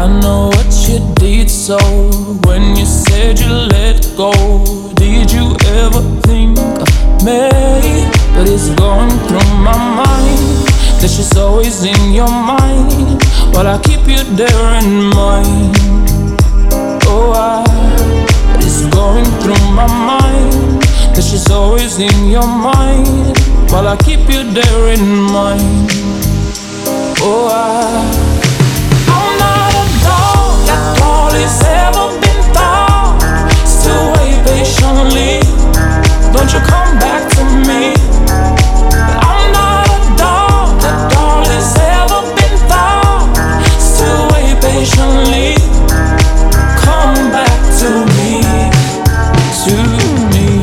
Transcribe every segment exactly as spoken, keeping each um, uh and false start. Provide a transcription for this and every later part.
I know what you did, so when you said you let go, did you ever think of me? But it's going through my mind that she's always in your mind, but I keep you there in mind. Oh, I, but it's going through my mind that she's always in your mind, while I keep you there in mind. Oh, I all is ever been thought. Still wait patiently. Don't you come back to me. I'm not a dog. That all is ever been thought. Still wait patiently. Come back to me. To me.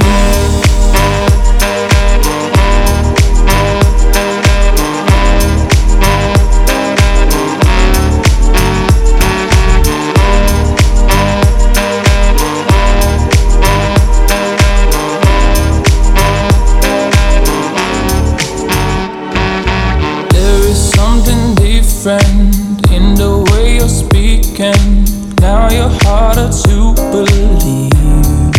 In the way you're speaking, now you're harder to believe.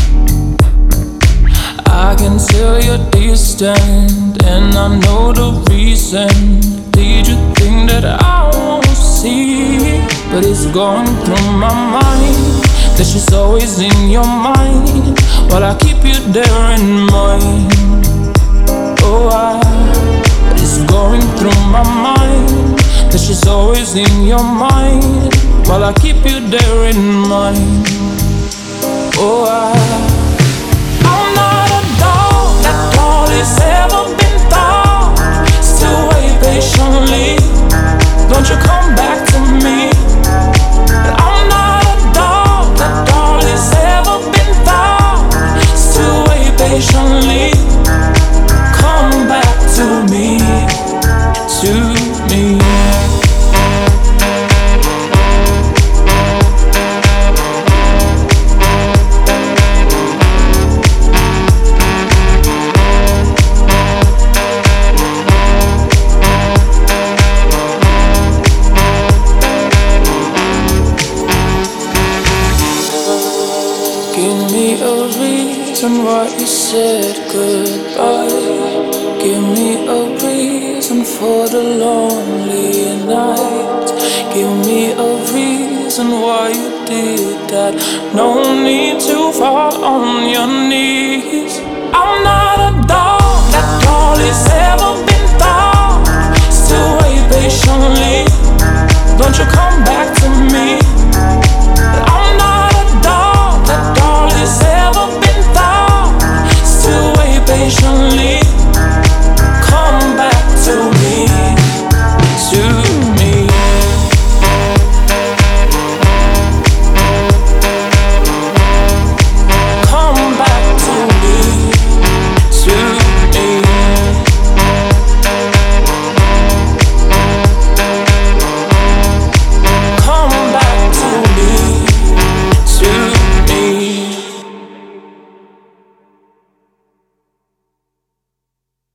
I can tell you're distant, and I know the reason. Did you think that I won't see? But it's going through my mind that she's always in your mind, while I keep you there in mind. Oh, I, but it's going through my mind that she's always in your mind, while I keep you there in mind. Oh, I, I'm not a dog. That all is ever been thought. Still wait patiently. Don't you come back to me. I'm not a dog. That all is ever been thought. Still wait patiently. Come back to me. To me. Give me a reason why you said goodbye. Give me a reason for the lonely nights. Give me a reason why you did that. No need to fall on your knees. I'm not a dog. That all is ever been thought. Still wait patiently. Don't you come back to